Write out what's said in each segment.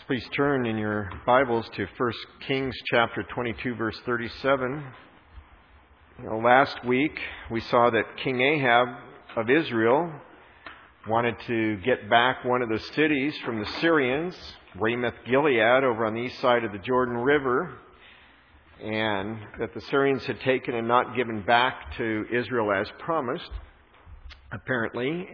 Please turn in your Bibles to 1 Kings chapter 22, verse 37. Last week we saw that King Ahab of Israel wanted to get back one of the cities from the Syrians, Ramoth-Gilead, over on the east side of the Jordan River, and that the Syrians had taken and not given back to Israel as promised, apparently.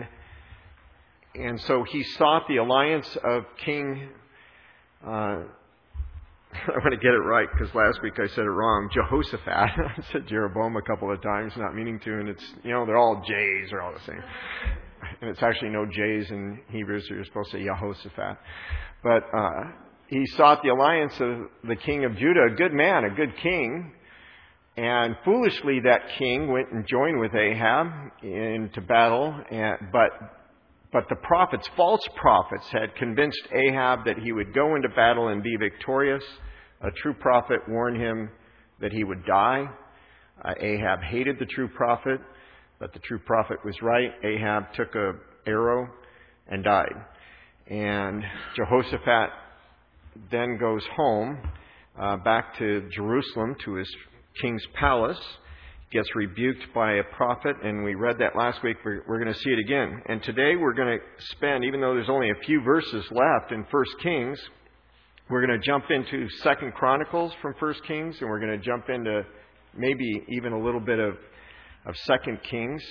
And so he sought the alliance of King, I want to get it right because last week I said it wrong, Jehoshaphat. I said Jeroboam a couple of times, not meaning to, and it's, they're all J's, they're all the same. And it's actually no J's in Hebrew, so you're supposed to say Jehoshaphat. But he sought the alliance of the king of Judah, a good man, a good king. And foolishly that king went and joined with Ahab into battle, but the prophets, false prophets, had convinced Ahab that he would go into battle and be victorious. A true prophet warned him that he would die. Ahab hated the true prophet, but the true prophet was right. Ahab took an arrow and died. And Jehoshaphat then goes home, back to Jerusalem, to his king's palace. Gets rebuked by a prophet, and we read that last week. We're going to see it again. And today we're going to spend, even though there's only a few verses left in 1 Kings, we're going to jump into 2 Chronicles from 1 Kings, and we're going to jump into maybe even a little bit of 2 Kings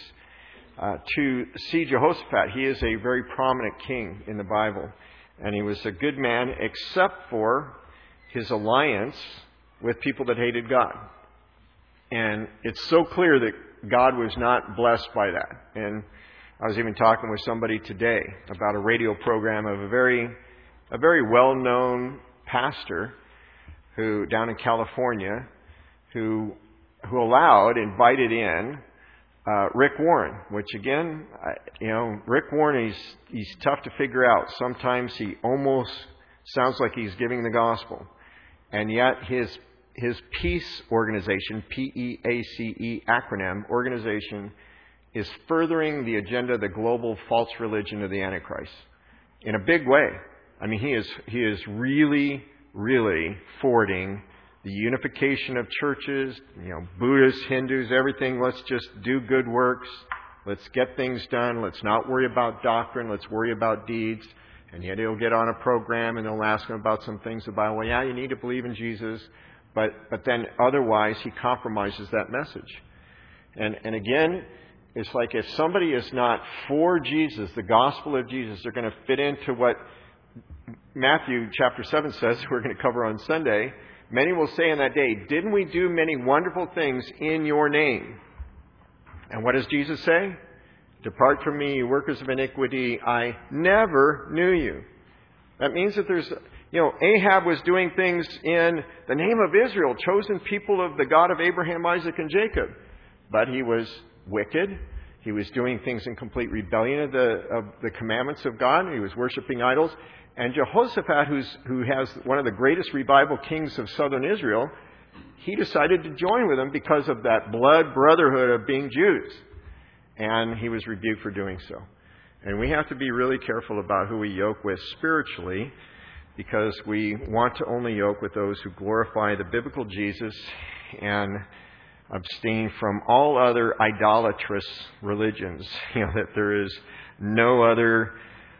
to see Jehoshaphat. He is a very prominent king in the Bible, and he was a good man except for his alliance with people that hated God. And it's so clear that God was not blessed by that. And I was even talking with somebody today about a radio program of a very well-known pastor who down in California who invited in Rick Warren, which again, Rick Warren, he's tough to figure out. Sometimes he almost sounds like he's giving the gospel. And yet his peace organization, PEACE acronym, organization, is furthering the agenda of the global false religion of the Antichrist in a big way. I mean, he is really, really forwarding the unification of churches, Buddhists, Hindus, everything. Let's just do good works. Let's get things done. Let's not worry about doctrine. Let's worry about deeds. And yet he'll get on a program and they'll ask him about some things about, well, yeah, you need to believe in Jesus. But then otherwise he compromises that message. And again, it's like if somebody is not for Jesus, the gospel of Jesus, they're going to fit into what Matthew chapter 7 says we're going to cover on Sunday. Many will say in that day, didn't we do many wonderful things in your name? And what does Jesus say? Depart from me, you workers of iniquity, I never knew you. That means that there's... Ahab was doing things in the name of Israel, chosen people of the God of Abraham, Isaac, and Jacob. But he was wicked. He was doing things in complete rebellion of the commandments of God. He was worshiping idols. And Jehoshaphat, who has one of the greatest revival kings of southern Israel, he decided to join with him because of that blood brotherhood of being Jews. And he was rebuked for doing so. And we have to be really careful about who we yoke with spiritually, because we want to only yoke with those who glorify the biblical Jesus and abstain from all other idolatrous religions. That there is no other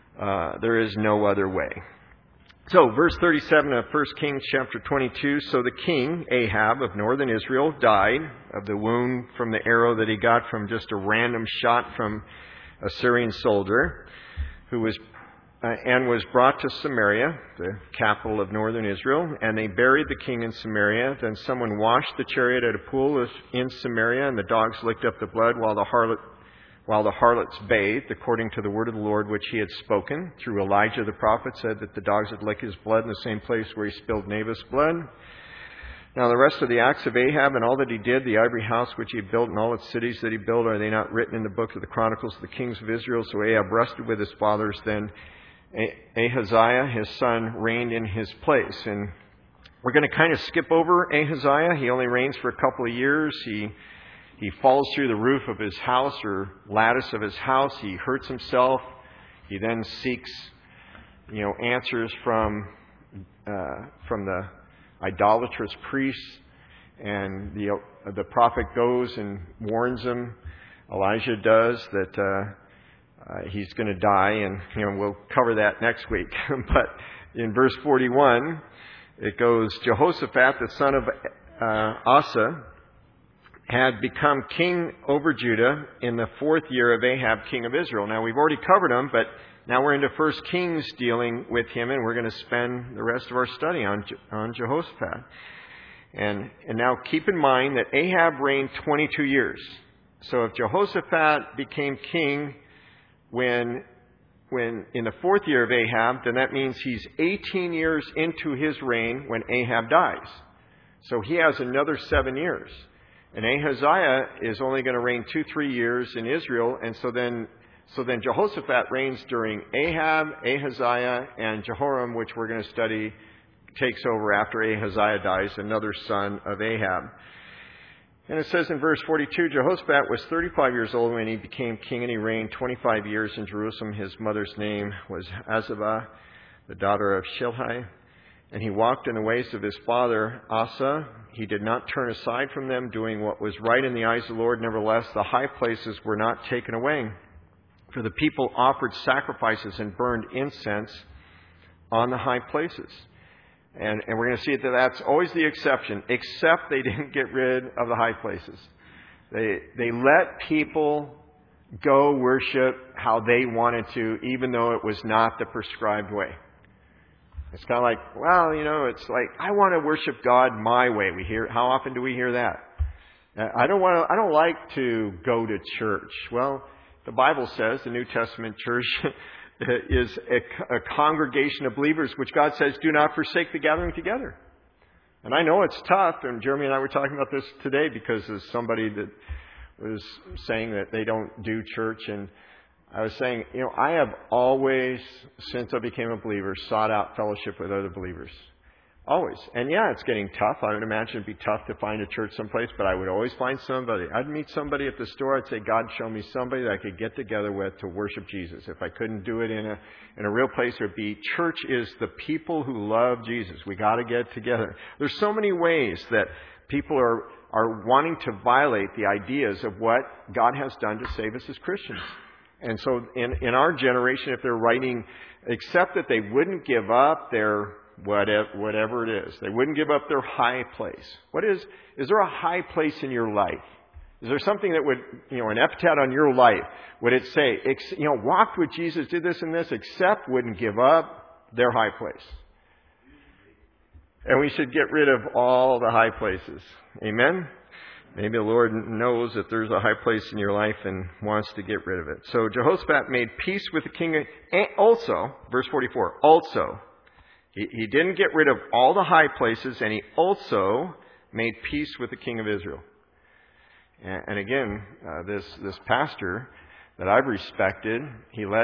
way. So, verse 37 of 1 Kings chapter 22. So the king, Ahab of northern Israel, died of the wound from the arrow that he got from just a random shot from a Syrian soldier, who was brought to Samaria, the capital of northern Israel, and they buried the king in Samaria. Then someone washed the chariot at a pool in Samaria, and the dogs licked up the blood while the harlots bathed, according to the word of the Lord which he had spoken. Through Elijah the prophet said that the dogs would lick his blood in the same place where he spilled Naboth's blood. Now the rest of the acts of Ahab and all that he did, the ivory house which he built and all its cities that he built, are they not written in the book of the Chronicles of the kings of Israel? So Ahab rested with his fathers. Then Ahaziah, his son, reigned in his place. And we're going to kind of skip over Ahaziah. He only reigns for a couple of years. He falls through the roof of his house or lattice of his house. He hurts himself. He then seeks answers from the idolatrous priests, and the prophet goes and warns them. Elijah does that he's going to die, and we'll cover that next week. But in verse 41, it goes, Jehoshaphat, the son of Asa, had become king over Judah in the 4th year of Ahab, king of Israel. Now, we've already covered him, but now we're into 1 Kings dealing with him, and we're going to spend the rest of our study on Jehoshaphat. And now keep in mind that Ahab reigned 22 years. So if Jehoshaphat became king when in the 4th year of Ahab, then that means he's 18 years into his reign when Ahab dies. So he has another 7 years. And Ahaziah is only going to reign 2-3 years in Israel, and so then Jehoshaphat reigns during Ahab, Ahaziah, and Jehoram, which we're going to study, takes over after Ahaziah dies, another son of Ahab. And it says in verse 42, Jehoshaphat was 35 years old when he became king, and he reigned 25 years in Jerusalem. His mother's name was Azubah, the daughter of Shilhi. And he walked in the ways of his father Asa. He did not turn aside from them, doing what was right in the eyes of the Lord. Nevertheless, the high places were not taken away. For the people offered sacrifices and burned incense on the high places. And we're going to see that that's always the exception, except they didn't get rid of the high places. They let people go worship how they wanted to, even though it was not the prescribed way. It's kind of like, it's like, I want to worship God my way. How often do we hear that? I don't like to go to church. Well, the Bible says the New Testament church is a congregation of believers, which God says, do not forsake the gathering together. And I know it's tough, and Jeremy and I were talking about this today because there's somebody that was saying that they don't do church, and I was saying, I have always, since I became a believer, sought out fellowship with other believers. Always. And it's getting tough. I would imagine it'd be tough to find a church someplace, but I would always find somebody. I'd meet somebody at the store. I'd say, God, show me somebody that I could get together with to worship Jesus. If I couldn't do it in a real place, it would be church is the people who love Jesus. We got to get together. There's so many ways that people are wanting to violate the ideas of what God has done to save us as Christians. And so in our generation, if they're writing, except that they wouldn't give up their whatever it is. They wouldn't give up their high place. Is there a high place in your life? Is there something that would, an epitaph on your life? Would it say, walked with Jesus, did this and this, except wouldn't give up their high place? And we should get rid of all the high places. Amen? Maybe the Lord knows that there's a high place in your life and wants to get rid of it. So Jehoshaphat made peace with the king. And also, verse 44, he didn't get rid of all the high places, and he also made peace with the king of Israel. And again, this pastor that I've respected, he let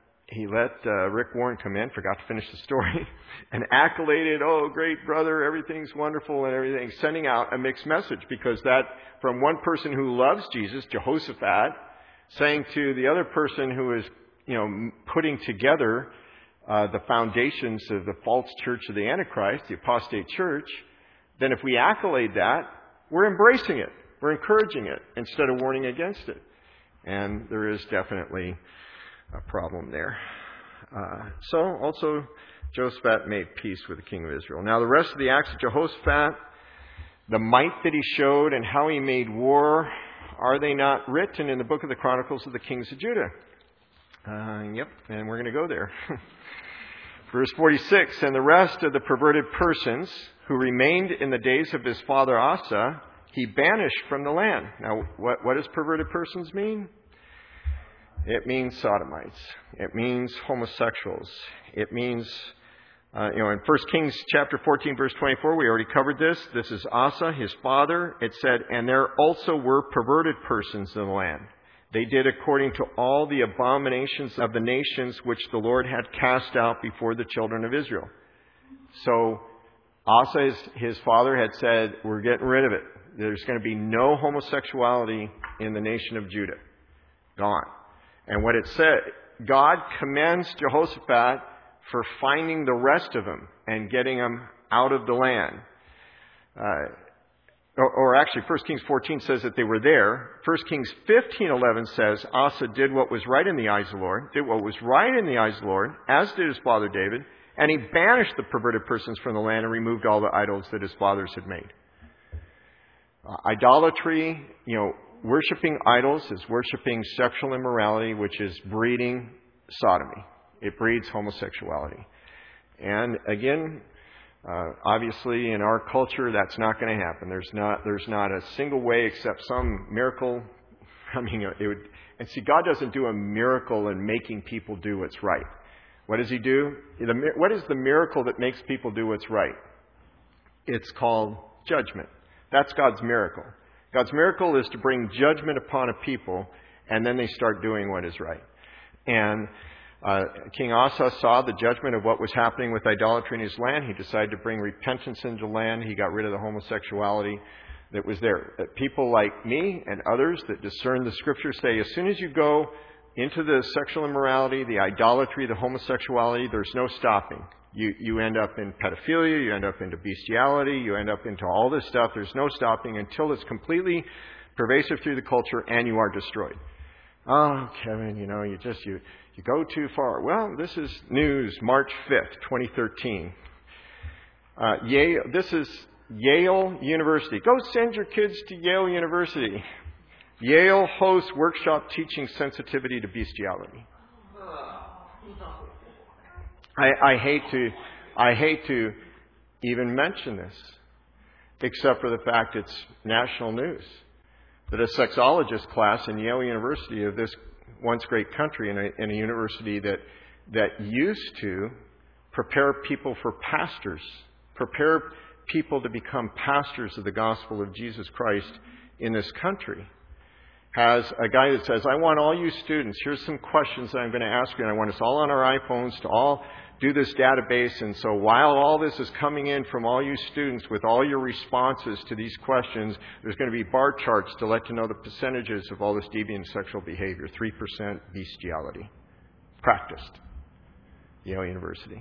Rick Warren come in, forgot to finish the story, and accoladed, oh, great brother, everything's wonderful and everything, sending out a mixed message, because that, from one person who loves Jesus, Jehoshaphat, saying to the other person who is, putting together the foundations of the false church of the Antichrist, the apostate church, then if we accolade that, we're embracing it. We're encouraging it instead of warning against it. And there is definitely a problem there. So also Jehoshaphat made peace with the king of Israel. Now the rest of the acts of Jehoshaphat, the might that he showed and how he made war, are they not written in the book of the Chronicles of the kings of Judah? Yep, and we're going to go there. Verse 46, and the rest of the perverted persons who remained in the days of his father Asa, he banished from the land. Now, what does perverted persons mean? It means sodomites. It means homosexuals. It means, in 1 Kings chapter 14, verse 24, we already covered this. This is Asa, his father. It said, and there also were perverted persons in the land. They did according to all the abominations of the nations which the Lord had cast out before the children of Israel. So Asa, his father, had said, we're getting rid of it. There's going to be no homosexuality in the nation of Judah. Gone. And what it said, God commends Jehoshaphat for finding the rest of them and getting them out of the land. Or actually, 1 Kings 14 says that they were there. 1 Kings 15:11 says Asa did what was right in the eyes of the Lord, did what was right in the eyes of the Lord, as did his father David, and he banished the perverted persons from the land and removed all the idols that his fathers had made. Idolatry, worshiping idols is worshiping sexual immorality, which is breeding sodomy. It breeds homosexuality. And again, obviously in our culture, that's not going to happen. There's not a single way except some miracle. And see, God doesn't do a miracle in making people do what's right. What does He do? What is the miracle that makes people do what's right? It's called judgment. That's God's miracle. God's miracle is to bring judgment upon a people, and then they start doing what is right. And King Asa saw the judgment of what was happening with idolatry in his land. He decided to bring repentance into the land. He got rid of the homosexuality that was there. People like me and others that discern the Scriptures say, as soon as you go into the sexual immorality, the idolatry, the homosexuality, there's no stopping. You end up in pedophilia, you end up into bestiality, you end up into all this stuff. There's no stopping until it's completely pervasive through the culture and you are destroyed. Oh, Kevin, you go too far. Well, this is news, March 5th, 2013. This is Yale University. Go send your kids to Yale University. Yale hosts workshop teaching sensitivity to bestiality. I hate to even mention this, except for the fact it's national news. That a sexologist class in Yale University, of this once great country, in a university that used to prepare people for pastors, prepare people to become pastors of the gospel of Jesus Christ in this country, has a guy that says, I want all you students, here's some questions that I'm going to ask you, and I want us all on our iPhones to all do this database. And so while all this is coming in from all you students with all your responses to these questions, there's going to be bar charts to let you know the percentages of all this deviant sexual behavior. 3% bestiality. Practiced. Yale University.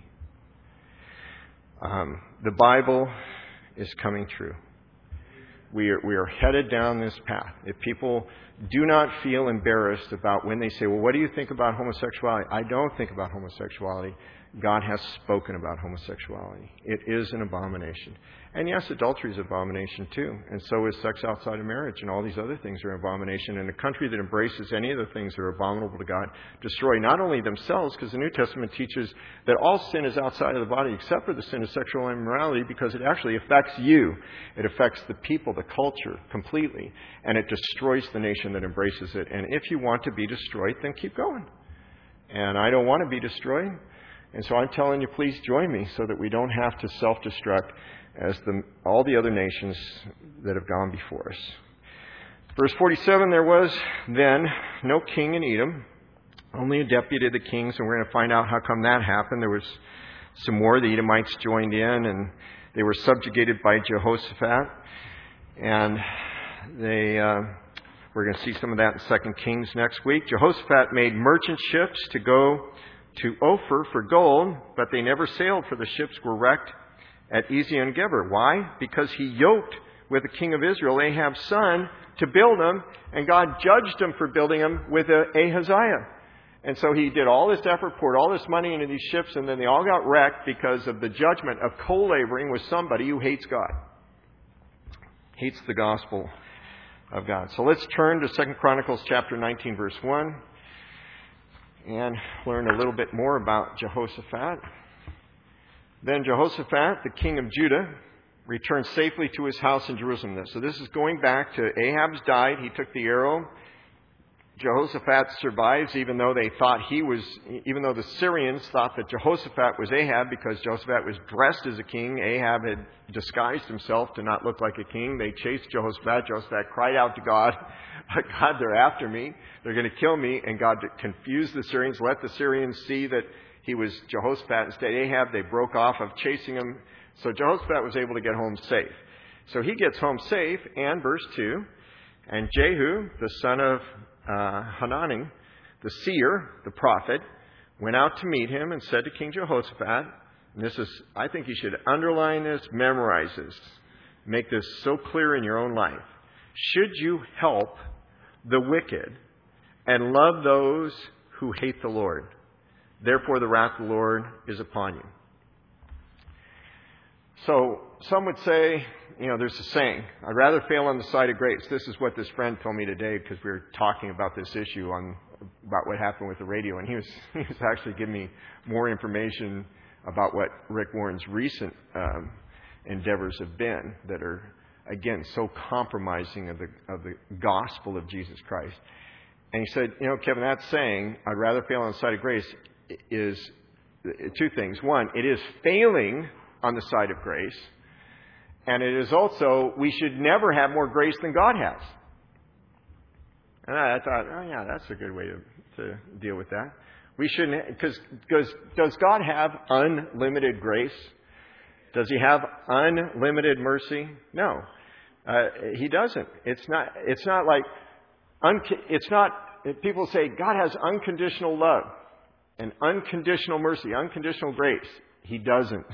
The Bible is coming true. We are headed down this path. If people do not feel embarrassed about when they say, well, what do you think about homosexuality? I don't think about homosexuality. God has spoken about homosexuality. It is an abomination. And yes, adultery is an abomination too. And so is sex outside of marriage, and all these other things are an abomination. And a country that embraces any of the things that are abominable to God destroy not only themselves, because the New Testament teaches that all sin is outside of the body except for the sin of sexual immorality, because it actually affects you. It affects the people, the culture completely. And it destroys the nation that embraces it. And if you want to be destroyed, then keep going. And I don't want to be destroyed. And so I'm telling you, please join me so that we don't have to self-destruct as all the other nations that have gone before us. Verse 47, there was then no king in Edom, only a deputy of the kings, and we're going to find out how come that happened. There was some war. The Edomites joined in, and they were subjugated by Jehoshaphat. And we're going to see some of that in 2 Kings next week. Jehoshaphat made merchant ships to go to Ophir for gold, but they never sailed, for the ships were wrecked at Ezion Geber. Why? Because he yoked with the king of Israel, Ahab's son, to build them, and God judged him for building them with Ahaziah. And so he did all this effort, poured all this money into these ships, and then they all got wrecked because of the judgment of co-laboring with somebody who hates God. Hates the gospel of God. So let's turn to 2 Chronicles chapter 19, verse 1. And learn a little bit more about Jehoshaphat. Then Jehoshaphat, the king of Judah, returned safely to his house in Jerusalem. So this is going back to Ahab's died. He took the arrow. Jehoshaphat survives, even though the Syrians thought that Jehoshaphat was Ahab, because Jehoshaphat was dressed as a king. Ahab had disguised himself to not look like a king. They chased Jehoshaphat. Jehoshaphat cried out to God, God, they're after me. They're going to kill me. And God confused the Syrians, let the Syrians see that he was Jehoshaphat instead Ahab. They broke off of chasing him. So Jehoshaphat was able to get home safe. So he gets home safe, and verse 2, and Jehu, the son of Hanani, the seer, the prophet, went out to meet him and said to King Jehoshaphat, and this is, I think you should underline this, memorize this, make this so clear in your own life. Should you help the wicked and love those who hate the Lord? Therefore the wrath of the Lord is upon you. So some would say, there's a saying, I'd rather fail on the side of grace. This is what this friend told me today because we were talking about this issue about what happened with the radio. And he was actually giving me more information about what Rick Warren's recent endeavors have been that are, again, so compromising of the gospel of Jesus Christ. And he said, Kevin, that saying, I'd rather fail on the side of grace, is two things. One, it is failing on the side of grace. And it is also, we should never have more grace than God has. And I thought, that's a good way to deal with that. We shouldn't, because does God have unlimited grace? Does He have unlimited mercy? No, He doesn't. It's not like, people say God has unconditional love and unconditional mercy, unconditional grace. He doesn't.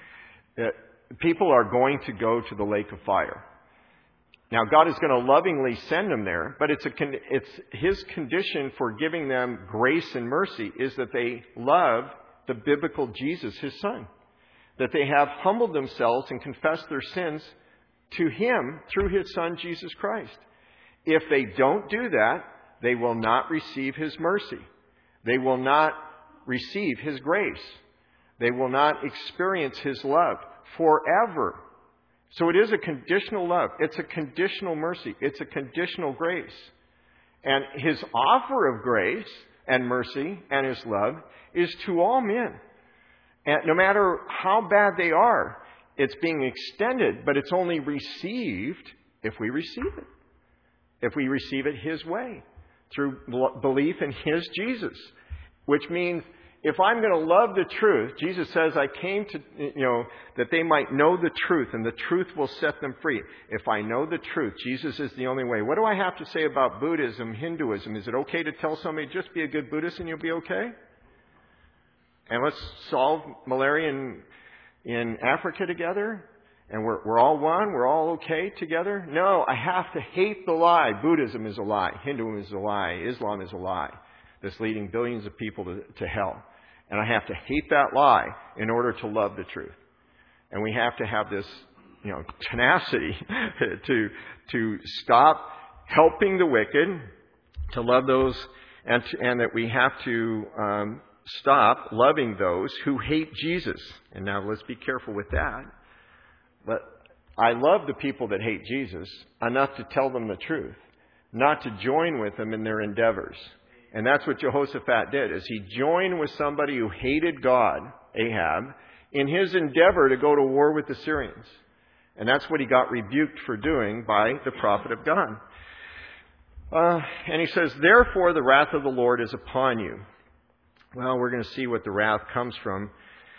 People are going to go to the lake of fire. Now, God is going to lovingly send them there, but it's His condition for giving them grace and mercy is that they love the biblical Jesus, His Son. That they have humbled themselves and confessed their sins to Him through His Son, Jesus Christ. If they don't do that, they will not receive His mercy. They will not receive His grace. They will not experience His love forever. So it is a conditional love. It's a conditional mercy. It's a conditional grace. And His offer of grace and mercy and His love is to all men. And no matter how bad they are, it's being extended, but it's only received if we receive it. If we receive it His way, through belief in His Jesus. Which means, if I'm going to love the truth, Jesus says, I came to, that they might know the truth, and the truth will set them free. If I know the truth, Jesus is the only way. What do I have to say about Buddhism, Hinduism? Is it okay to tell somebody, just be a good Buddhist and you'll be okay? And let's solve malaria in Africa together? And we're all one? We're all okay together? No, I have to hate the lie. Buddhism is a lie. Hinduism is a lie. Islam is a lie. That's leading billions of people to hell. And I have to hate that lie in order to love the truth. And we have to have this, tenacity to stop helping the wicked, to love those, and that we have to stop loving those who hate Jesus. And now let's be careful with that. But I love the people that hate Jesus enough to tell them the truth, not to join with them in their endeavors. And that's what Jehoshaphat did, is he joined with somebody who hated God, Ahab, in his endeavor to go to war with the Syrians. And that's what he got rebuked for doing by the prophet of God. And he says, therefore the wrath of the Lord is upon you. Well, we're going to see what the wrath comes from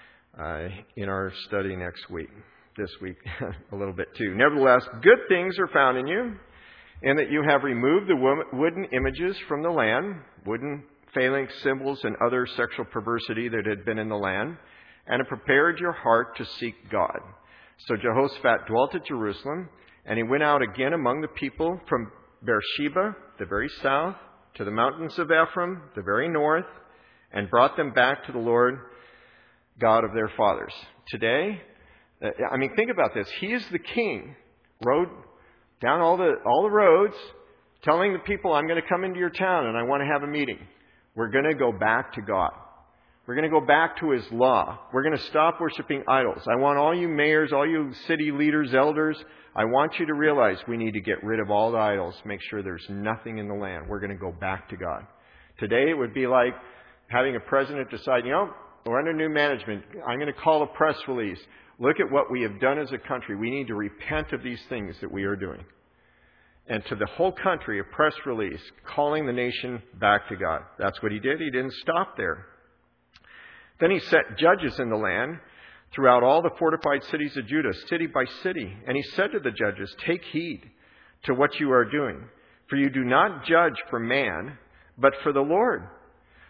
in our study this week a little bit too. Nevertheless, good things are found in you, and that you have removed the wooden images from the land, wooden phalanx symbols and other sexual perversity that had been in the land, and have prepared your heart to seek God. So Jehoshaphat dwelt at Jerusalem, and he went out again among the people from Beersheba, the very south, to the mountains of Ephraim, the very north, and brought them back to the Lord God of their fathers. Today, think about this. He is the king, rode down all the roads, telling the people, I'm going to come into your town and I want to have a meeting. We're going to go back to God. We're going to go back to His law. We're going to stop worshiping idols. I want all you mayors, all you city leaders, elders, I want you to realize we need to get rid of all the idols, make sure there's nothing in the land. We're going to go back to God. Today it would be like having a president decide, we're under new management. I'm going to call a press release. Look at what we have done as a country. We need to repent of these things that we are doing. And to the whole country, a press release calling the nation back to God. That's what he did. He didn't stop there. Then he set judges in the land throughout all the fortified cities of Judah, city by city. And he said to the judges, take heed to what you are doing, for you do not judge for man, but for the Lord,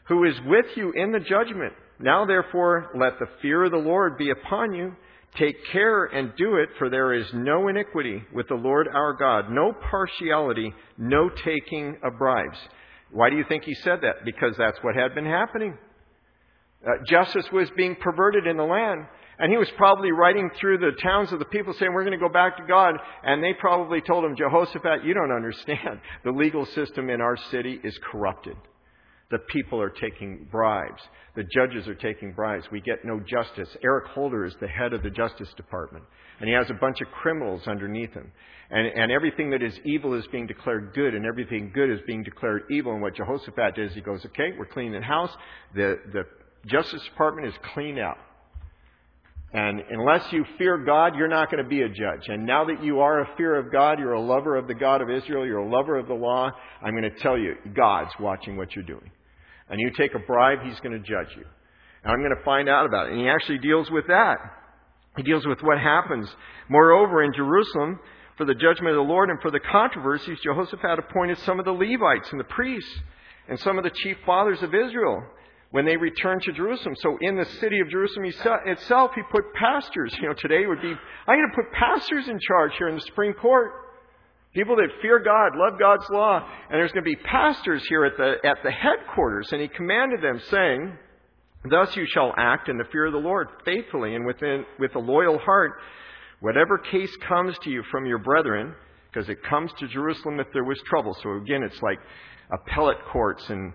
who is with you in the judgment. Now therefore, let the fear of the Lord be upon you. Take care and do it, for there is no iniquity with the Lord our God, no partiality, no taking of bribes. Why do you think he said that? Because that's what had been happening. Justice was being perverted in the land. And he was probably writing through the towns of the people saying, we're going to go back to God. And they probably told him, Jehoshaphat, you don't understand. The legal system in our city is corrupted. The people are taking bribes. The judges are taking bribes. We get no justice. Eric Holder is the head of the Justice Department. And he has a bunch of criminals underneath him. And everything that is evil is being declared good, and everything good is being declared evil. And what Jehoshaphat does, he goes, okay, we're cleaning the house. The Justice Department is cleaned out. And unless you fear God, you're not going to be a judge. And now that you are a fear of God, you're a lover of the God of Israel, you're a lover of the law, I'm going to tell you, God's watching what you're doing. And you take a bribe, he's going to judge you. And I'm going to find out about it. And he actually deals with that. He deals with what happens. Moreover, in Jerusalem, for the judgment of the Lord and for the controversies, Jehoshaphat appointed some of the Levites and the priests and some of the chief fathers of Israel when they returned to Jerusalem. So in the city of Jerusalem itself, he put pastors. Today would be, I'm going to put pastors in charge here in the Supreme Court. People that fear God, love God's law. And there's going to be pastors here at the headquarters. And he commanded them, saying, thus you shall act in the fear of the Lord, faithfully and with a loyal heart. Whatever case comes to you from your brethren, because it comes to Jerusalem if there was trouble. So again, it's like appellate courts and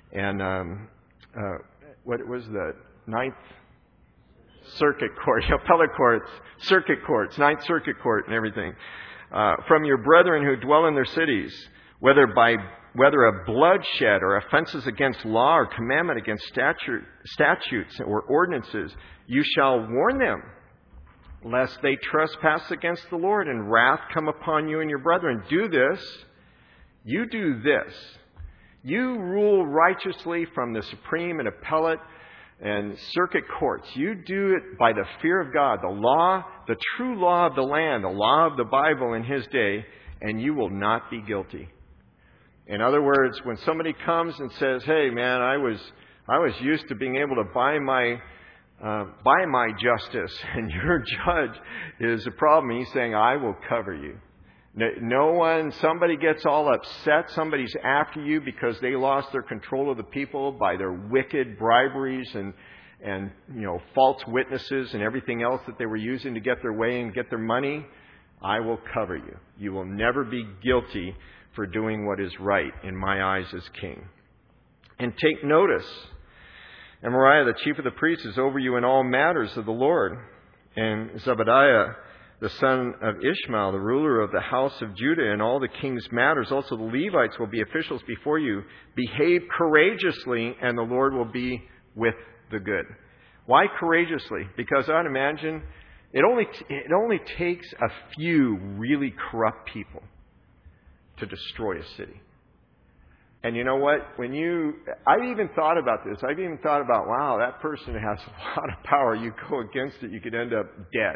what was the Ninth Circuit Court, appellate courts, circuit courts, Ninth Circuit Court and everything. From your brethren who dwell in their cities, whether of bloodshed or offenses against law or commandment against statutes or ordinances, you shall warn them, lest they trespass against the Lord and wrath come upon you and your brethren. Do this. You do this. You rule righteously from the supreme and appellate and circuit courts. You do it by the fear of God, the law, the true law of the land, the law of the Bible in his day, and you will not be guilty. In other words, when somebody comes and says, hey man, I was used to being able to buy my justice, and your judge is a problem, he's saying, I will cover you. No one, somebody gets all upset, somebody's after you because they lost their control of the people by their wicked briberies and false witnesses and everything else that they were using to get their way and get their money. I will cover you. You will never be guilty for doing what is right in my eyes as king. And take notice, Amariah, the chief of the priests, is over you in all matters of the Lord. And Zebadiah, the son of Ishmael, the ruler of the house of Judah, in all the king's matters. Also the Levites will be officials before you. Behave courageously, and the Lord will be with the good. Why courageously? Because I'd imagine it only takes a few really corrupt people to destroy a city. And you know what? I've even thought about this. I've even thought about, wow, that person has a lot of power. You go against it, you could end up dead.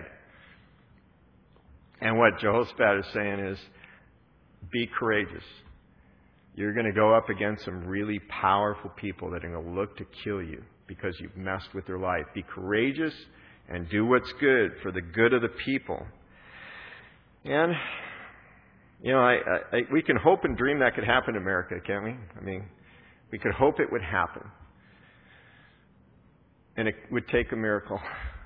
And what Jehoshaphat is saying is, be courageous. You're going to go up against some really powerful people that are going to look to kill you because you've messed with their life. Be courageous and do what's good for the good of the people. And, we can hope and dream that could happen in America, can't we? I mean, we could hope it would happen. And it would take a miracle.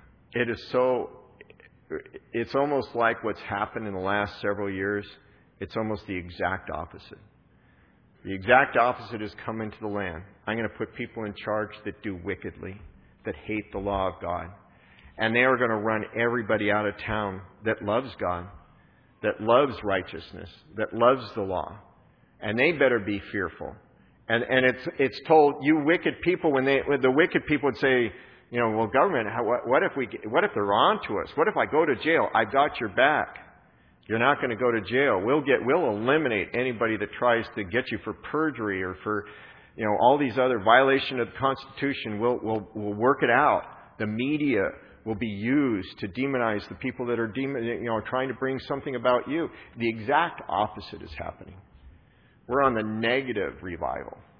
It's almost like what's happened in the last several years. It's almost the exact opposite. The exact opposite has come into the land. I'm going to put people in charge that do wickedly, that hate the law of God. And they are going to run everybody out of town that loves God, that loves righteousness, that loves the law. And they better be fearful. And it's told, you wicked people, when the wicked people would say, well, government, what if they're on to us? What if I go to jail? I've got your back. You're not going to go to jail. We'll eliminate anybody that tries to get you for perjury or for, all these other violation of the Constitution. We'll work it out. The media will be used to demonize the people that are trying to bring something about you. The exact opposite is happening. We're on the negative revival.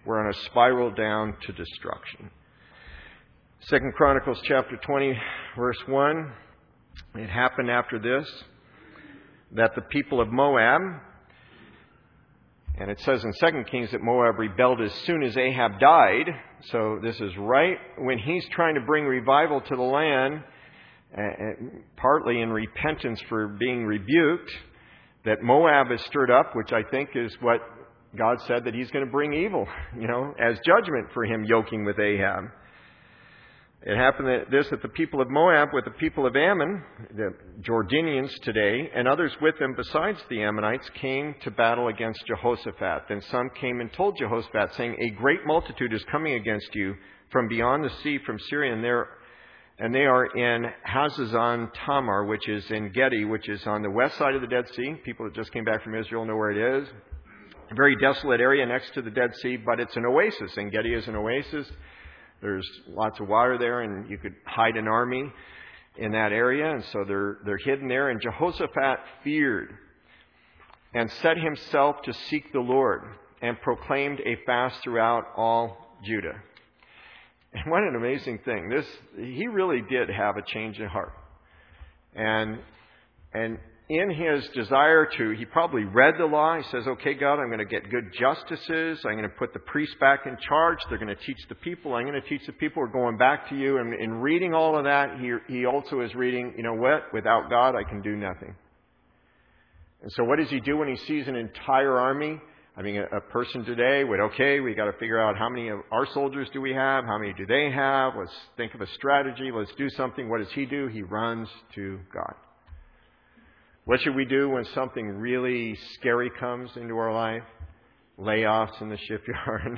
We're on a spiral down to destruction. 2 Chronicles chapter 20, verse 1. It happened after this that the people of Moab, and it says in 2 Kings that Moab rebelled as soon as Ahab died. So this is right when he's trying to bring revival to the land, partly in repentance for being rebuked, that Moab is stirred up, which I think is what God said that He's going to bring evil, as judgment for him yoking with Ahab. It happened that the people of Moab with the people of Ammon, the Jordanians today, and others with them besides the Ammonites, came to battle against Jehoshaphat. Then some came and told Jehoshaphat, saying, "A great multitude is coming against you from beyond the sea, from Syria, and they are in Hazazon Tamar, which is in Gedi, which is on the west side of the Dead Sea." People that just came back from Israel know where it is. A very desolate area next to the Dead Sea, but it's an oasis, and Gedi is an oasis. There's lots of water there, and you could hide an army in that area, and so they're hidden there. And Jehoshaphat feared and set himself to seek the Lord and proclaimed a fast throughout all Judah. And what an amazing thing. He really did have a change in heart. And in his desire he probably read the law. He says, "Okay, God, I'm going to get good justices. I'm going to put the priests back in charge. They're going to teach the people. I'm going to teach the people. We're going back to you." And in reading all of that, he also is reading, without God, I can do nothing. And so what does he do when he sees an entire army? I mean, a person today we got to figure out how many of our soldiers do we have? How many do they have? Let's think of a strategy. Let's do something. What does he do? He runs to God. What should we do when something really scary comes into our life? Layoffs in the shipyard,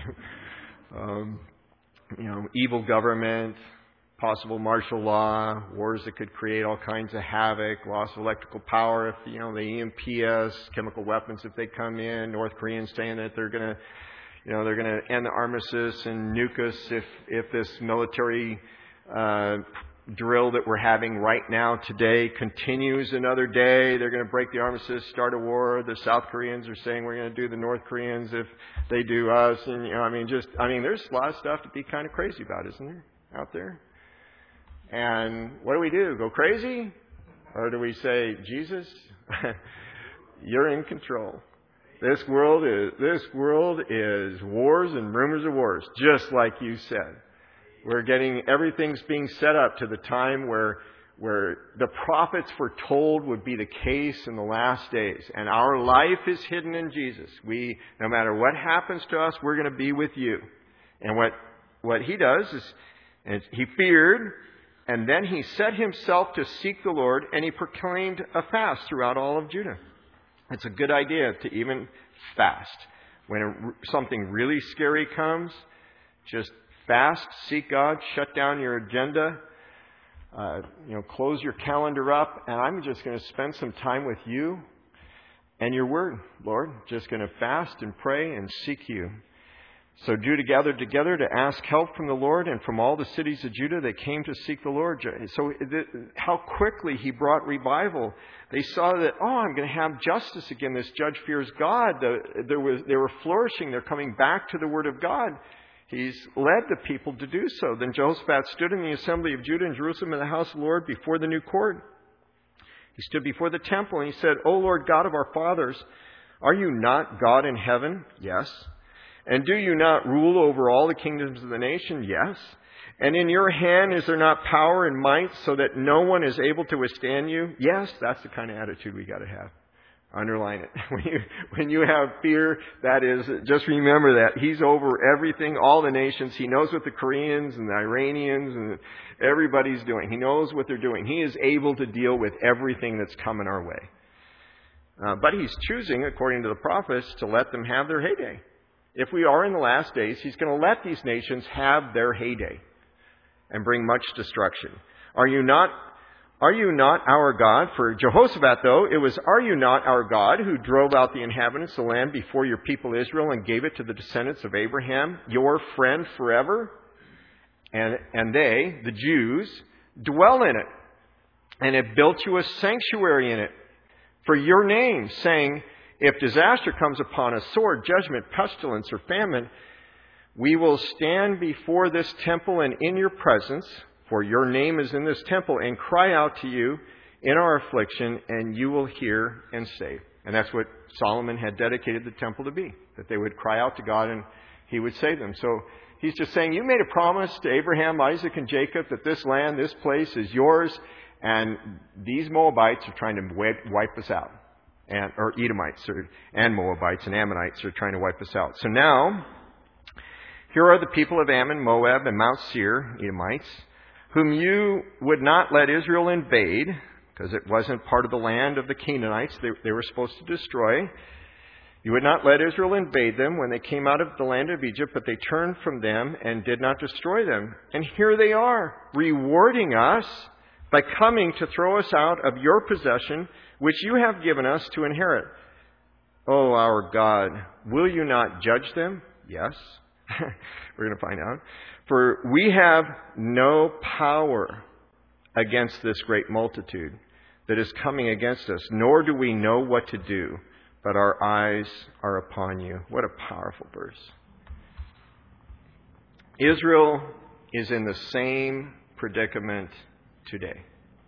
evil government, possible martial law, wars that could create all kinds of havoc, loss of electrical power if, the EMPs, chemical weapons if they come in, North Koreans saying that they're going to end the armistice and nuke us if this military drill that we're having right now today continues another day. They're going to break the armistice, start a war. The South Koreans are saying we're going to do the North Koreans if they do us. And, there's a lot of stuff to be kind of crazy about, isn't there, out there? And what do? Go crazy? Or do we say, Jesus, you're in control. This world is wars and rumors of wars, just like you said. Everything's being set up to the time where the prophets foretold would be the case in the last days. And our life is hidden in Jesus. No matter what happens to us, we're going to be with you. And what he does is, and he feared, and then he set himself to seek the Lord, and he proclaimed a fast throughout all of Judah. It's a good idea to even fast. When something really scary comes, just fast, seek God, shut down your agenda, close your calendar up, and I'm just going to spend some time with you and your word, Lord. Just going to fast and pray and seek you. So Judah gathered together to ask help from the Lord, and from all the cities of Judah they came to seek the Lord. So how quickly he brought revival. They saw that, I'm going to have justice again. This judge fears God. They were flourishing. They're coming back to the word of God. He's led the people to do so. Then Jehoshaphat stood in the assembly of Judah and Jerusalem in the house of the Lord before the new court. He stood before the temple and he said, "O Lord God of our fathers, are you not God in heaven?" Yes. "And do you not rule over all the kingdoms of the nation?" Yes. "And in your hand is there not power and might so that no one is able to withstand you?" Yes. That's the kind of attitude we got to have. Underline it. When you have fear, that is, just remember that He's over everything, all the nations. He knows what the Koreans and the Iranians and everybody's doing. He knows what they're doing. He is able to deal with everything that's coming our way. But He's choosing, according to the prophets, to let them have their heyday. If we are in the last days, He's going to let these nations have their heyday and bring much destruction. Are you not our God? For Jehoshaphat, though, it was, "Are you not our God who drove out the inhabitants of the land before your people Israel and gave it to the descendants of Abraham, your friend forever? And they, the Jews, dwell in it and have built you a sanctuary in it for your name, saying, if disaster comes upon us, sword, judgment, pestilence, or famine, We will stand before this temple and in your presence, for your name is in this temple, and cry out to you in our affliction, and you will hear and save. And that's what Solomon had dedicated the temple to be, that they would cry out to God and he would save them. So he's just saying, you made a promise to Abraham, Isaac, and Jacob that this land, this place is yours, and these Moabites are trying to wipe us out. Or Edomites and Moabites and Ammonites are trying to wipe us out. So now, here are the people of Ammon, Moab, and Mount Seir, Edomites, whom you would not let Israel invade, because it wasn't part of the land of the Canaanites they were supposed to destroy. You would not let Israel invade them when they came out of the land of Egypt, but they turned from them and did not destroy them. And here they are, rewarding us by coming to throw us out of your possession, which you have given us to inherit. Oh, our God, will you not judge them? Yes. We're going to find out. For we have no power against this great multitude that is coming against us, nor do we know what to do, but our eyes are upon you. What a powerful verse. Israel is in the same predicament today.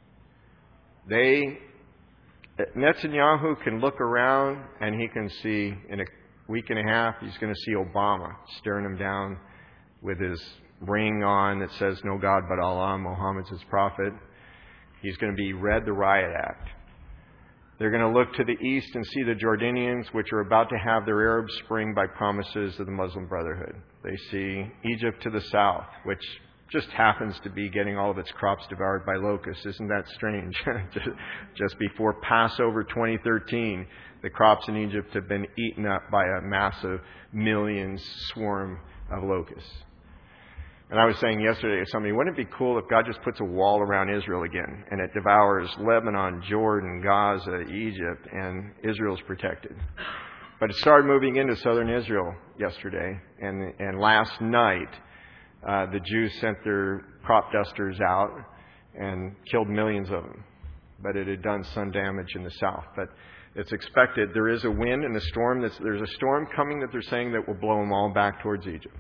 Netanyahu can look around and he can see in a week and a half, he's going to see Obama staring him down with his ring on that says, no God but Allah, Muhammad's his prophet. He's going to be read the Riot Act. They're going to look to the east and see the Jordanians, which are about to have their Arab Spring by promises of the Muslim Brotherhood. They see Egypt to the south, which just happens to be getting all of its crops devoured by locusts. Isn't that strange? Just before Passover 2013, the crops in Egypt have been eaten up by a massive millions swarm of locusts. And I was saying yesterday to somebody, wouldn't it be cool if God just puts a wall around Israel again and it devours Lebanon, Jordan, Gaza, Egypt, and Israel's protected? But it started moving into southern Israel yesterday, and last night the Jews sent their crop dusters out and killed millions of them. But it had done some damage in the south. But it's expected. There is a wind and a storm. There's a storm coming that they're saying that will blow them all back towards Egypt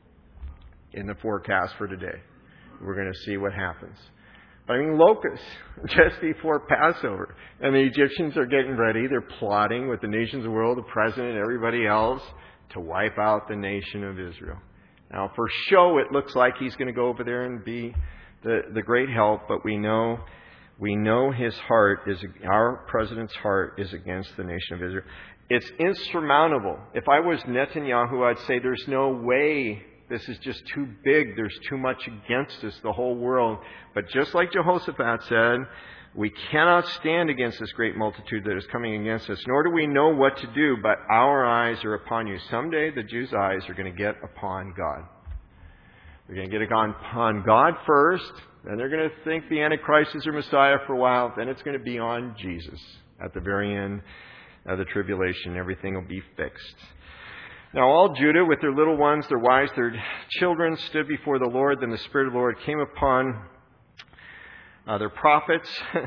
in the forecast for today. We're going to see what happens. But I mean, locusts just before Passover. And the Egyptians are getting ready. They're plotting with the nations of the world, the president, everybody else, to wipe out the nation of Israel. Now, for show, it looks like he's going to go over there and be the great help, but we know his heart our president's heart is against the nation of Israel. It's insurmountable. If I was Netanyahu, I'd say there's no way. This is just too big. There's too much against us, the whole world. But just like Jehoshaphat said, we cannot stand against this great multitude that is coming against us, nor do we know what to do, but our eyes are upon you. Someday the Jews' eyes are going to get upon God. They're going to get upon God first, then they're going to think the Antichrist is their Messiah for a while, then it's going to be on Jesus. At the very end of the tribulation, everything will be fixed. Now all Judah, with their little ones, their wives, their children, stood before the Lord. Then the Spirit of the Lord came upon their prophets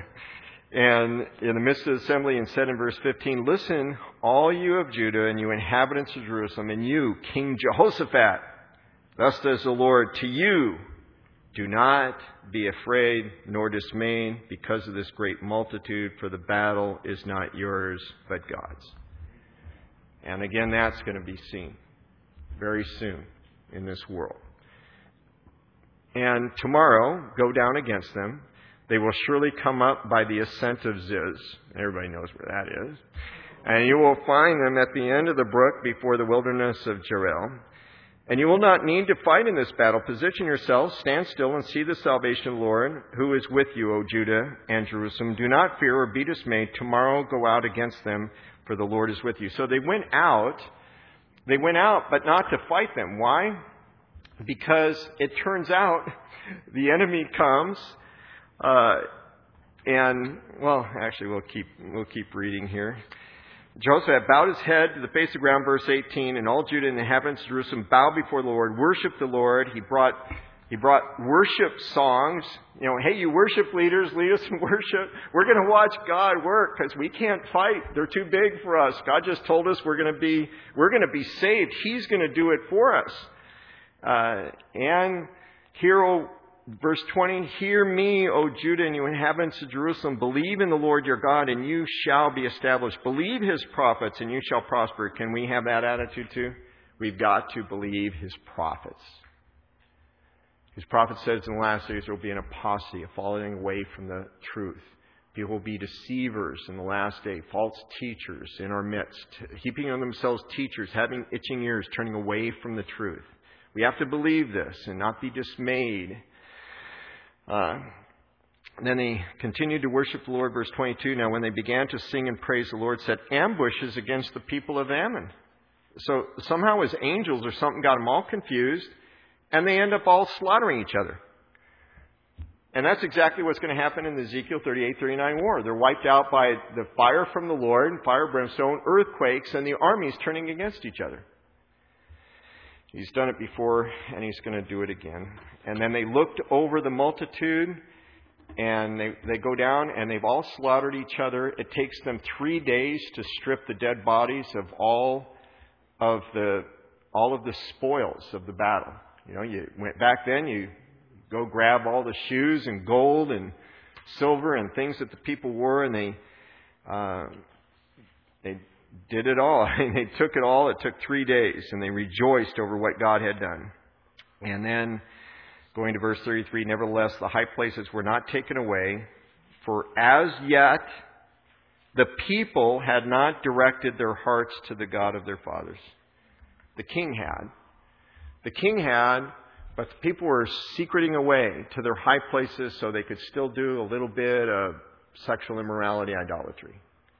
and in the midst of the assembly and said in verse 15, listen, all you of Judah and you inhabitants of Jerusalem, and you, King Jehoshaphat, thus says the Lord to you, do not be afraid nor dismayed because of this great multitude, for the battle is not yours but God's. And again, that's going to be seen very soon in this world. And tomorrow, go down against them. They will surely come up by the ascent of Ziz. Everybody knows where that is. And you will find them at the end of the brook before the wilderness of Jerel. And you will not need to fight in this battle. Position yourselves, stand still, and see the salvation of the Lord, who is with you, O Judah and Jerusalem. Do not fear or be dismayed. Tomorrow go out against them, for the Lord is with you. So they went out, but not to fight them. Why? Because it turns out the enemy comes, we'll keep reading here. Jehoshaphat bowed his head to the face of the ground, verse 18, and all Judah and the inhabitants of Jerusalem bowed before the Lord, worshiped the Lord. He brought worship songs. You know, hey, you worship leaders, lead us in worship. We're going to watch God work because we can't fight. They're too big for us. God just told us we're going to be saved. He's going to do it for us. And hear, verse 20, hear me, O Judah, and you inhabitants of Jerusalem. Believe in the Lord your God, and you shall be established. Believe his prophets, and you shall prosper. Can we have that attitude too? We've got to believe his prophets. His prophet says in the last days there will be an apostasy, a falling away from the truth. People will be deceivers in the last day, false teachers in our midst, heaping on themselves teachers, having itching ears, turning away from the truth. We have to believe this and not be dismayed. Then they continued to worship the Lord, verse 22. Now when they began to sing and praise, the Lord set ambushes against the people of Ammon. So somehow his angels or something got them all confused, and they end up all slaughtering each other. And that's exactly what's going to happen in the Ezekiel 38-39 war. They're wiped out by the fire from the Lord, fire, brimstone, earthquakes, and the armies turning against each other. He's done it before, and he's going to do it again. And then they looked over the multitude, and they go down, and they've all slaughtered each other. It takes them 3 days to strip the dead bodies of all of the spoils of the battle. You know, you went back then, you go grab all the shoes and gold and silver and things that the people wore, and they did it all. They took it all. It took 3 days, and they rejoiced over what God had done. And then, going to verse 33, nevertheless, the high places were not taken away, for as yet the people had not directed their hearts to the God of their fathers. The king had. The king had, but the people were secreting away to their high places so they could still do a little bit of sexual immorality, idolatry.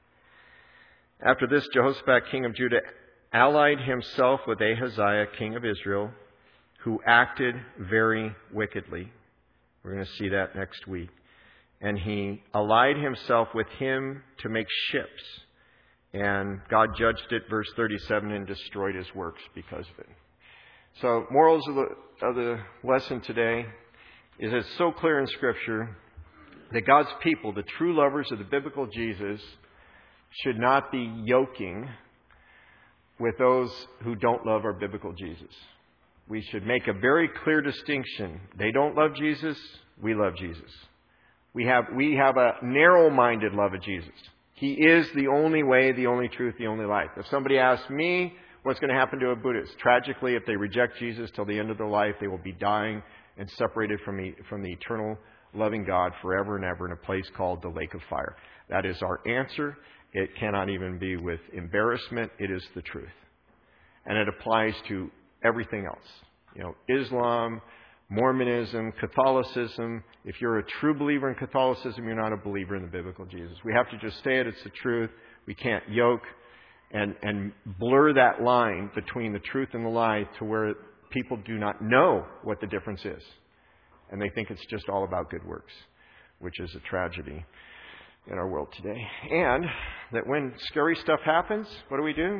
After this, Jehoshaphat, king of Judah, allied himself with Ahaziah, king of Israel, who acted very wickedly. We're going to see that next week. And he allied himself with him to make ships. And God judged it, verse 37, and destroyed his works because of it. So, morals of the lesson today is it's so clear in Scripture that God's people, the true lovers of the biblical Jesus, should not be yoking with those who don't love our biblical Jesus. We should make a very clear distinction. They don't love Jesus, we love Jesus. We have a narrow-minded love of Jesus. He is the only way, the only truth, the only life. If somebody asks me what's going to happen to a Buddhist, tragically, if they reject Jesus till the end of their life, they will be dying and separated from the eternal loving God forever and ever in a place called the lake of fire. That is our answer. It cannot even be with embarrassment. It is the truth. And it applies to everything else. You know, Islam, Mormonism, Catholicism. If you're a true believer in Catholicism, you're not a believer in the biblical Jesus. We have to just say it. It's the truth. We can't yoke and blur that line between the truth and the lie to where people do not know what the difference is. And they think it's just all about good works, which is a tragedy in our world today. And that when scary stuff happens, what do?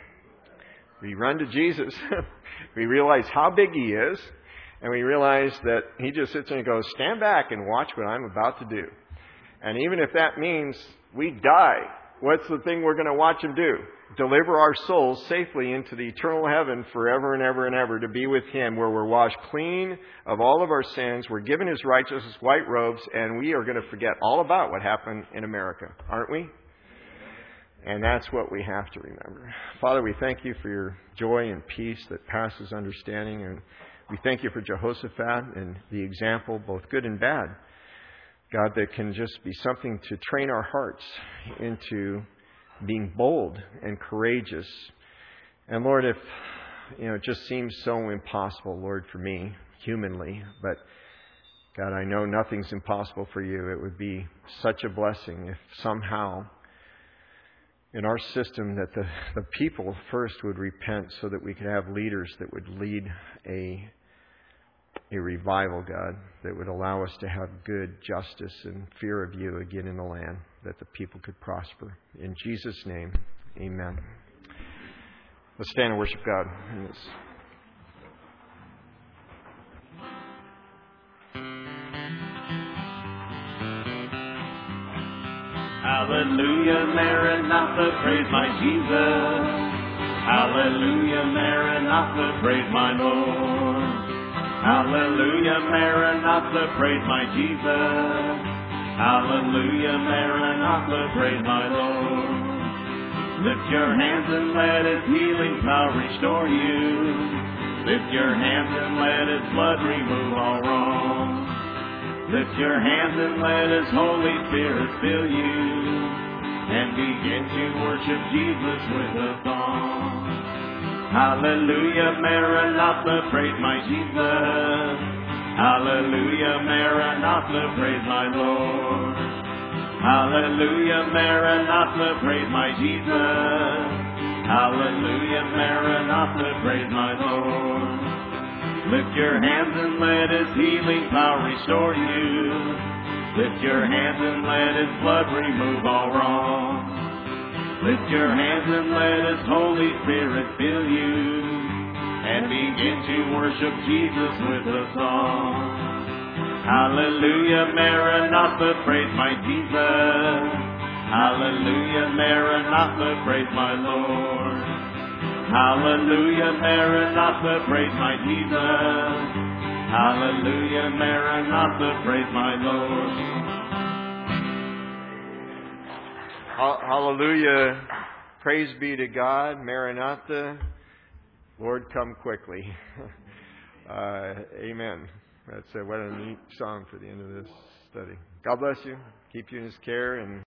We run to Jesus. We realize how big He is. And we realize that He just sits there and goes, stand back and watch what I'm about to do. And even if that means we die, what's the thing we're going to watch Him do? Deliver our souls safely into the eternal heaven forever and ever and ever to be with Him, where we're washed clean of all of our sins. We're given His righteousness, white robes, and we are going to forget all about what happened in America, aren't we? And that's what we have to remember. Father, we thank You for Your joy and peace that passes understanding. And we thank You for Jehoshaphat and the example, both good and bad, God, that can just be something to train our hearts into being bold and courageous. And Lord, if it just seems so impossible, Lord, for me, humanly, but God, I know nothing's impossible for You. It would be such a blessing if somehow in our system that the people first would repent so that we could have leaders that would lead a revival, God, that would allow us to have good justice and fear of You again in the land, that the people could prosper. In Jesus' name, amen. Let's stand and worship God in this. Hallelujah, Maranatha, praise my Jesus. Hallelujah, Maranatha, praise my Lord. Hallelujah, Maranatha, praise my Jesus. Hallelujah, Maranatha, praise my Lord. Lift your hands and let His healing power restore you. Lift your hands and let His blood remove all wrong. Lift your hands and let His Holy Spirit fill you, and begin to worship Jesus with a song. Hallelujah, Maranatha, praise my Jesus. Hallelujah, Maranatha, praise my Lord. Hallelujah, Maranatha, praise my Jesus. Hallelujah, Maranatha, praise my Lord. Lift your hands and let His healing power restore you. Lift your hands and let His blood remove all wrong. Lift your hands and let His Holy Spirit fill you, and begin to worship Jesus with a song. Hallelujah, Maranatha, praise my Jesus. Hallelujah, Maranatha, praise my Lord. Hallelujah, Maranatha, praise my Jesus. Hallelujah, Maranatha, praise my Lord. Hallelujah, praise be to God. Maranatha, Lord, come quickly. Amen. That's what a neat song for the end of this study. God bless you. Keep you in His care and